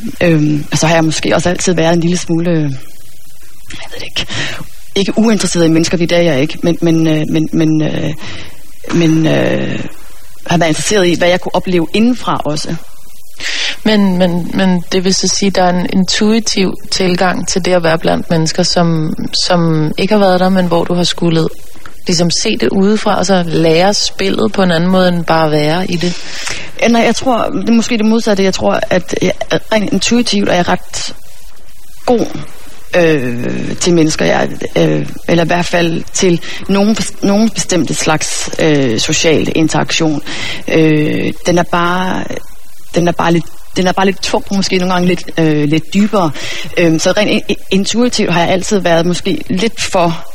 Og så har jeg måske også altid været en lille smule, jeg ved det ikke uinteresseret i mennesker, det er jeg ikke, men har været interesseret i, hvad jeg kunne opleve indenfra også. Men det vil så sige, at der er en intuitiv tilgang til det at være blandt mennesker, som ikke har været der, men hvor du har skulle ligesom se det udefra, og så lære spillet på en anden måde, end bare at være i det? Nej, jeg tror, det er måske det modsatte. Jeg tror, at rent intuitivt er jeg ret god til mennesker, eller i hvert fald til nogen bestemte slags social interaktion. Den er bare lidt tung, måske nogle gange lidt dybere. Så rent intuitivt har jeg altid været måske lidt for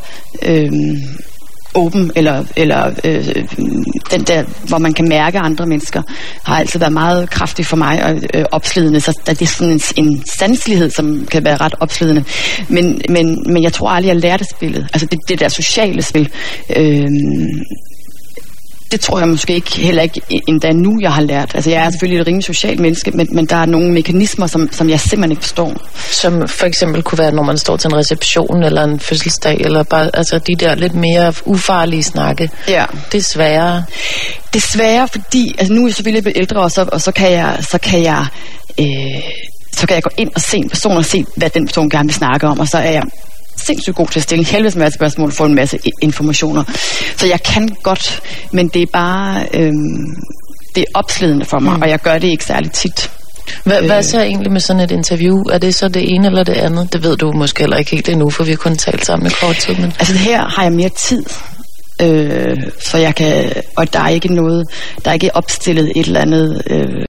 åben, eller den der, hvor man kan mærke andre mennesker, har altid været meget kraftig for mig og opslidende. Så det er sådan en sanselighed, som kan være ret opslidende. Men jeg tror aldrig, jeg lærte spillet. Altså det der sociale spil. Det tror jeg måske heller ikke endda nu, jeg har lært. Altså jeg er selvfølgelig et rimelig socialt menneske, men der er nogle mekanismer, som jeg simpelthen ikke forstår. Som for eksempel kunne være, når man står til en reception eller en fødselsdag, eller bare altså de der lidt mere ufarlige snakke. Ja. Det er sværere. Det er sværere, fordi altså nu er jeg selvfølgelig lidt ældre, og så kan jeg gå ind og se en person og se, hvad den person gerne vil snakke om, og så er jeg sindssygt god til at stille en helvedes masse spørgsmål og få en masse informationer. Så jeg kan godt, men det er bare det er opslidende for mig, og jeg gør det ikke særlig tit. Hvad så egentlig med sådan et interview? Er det så det ene eller det andet? Det ved du måske heller ikke helt endnu, for vi har kun talt sammen i kort tid. Men... Altså her har jeg mere tid, så jeg kan, og der er ikke opstillet et eller andet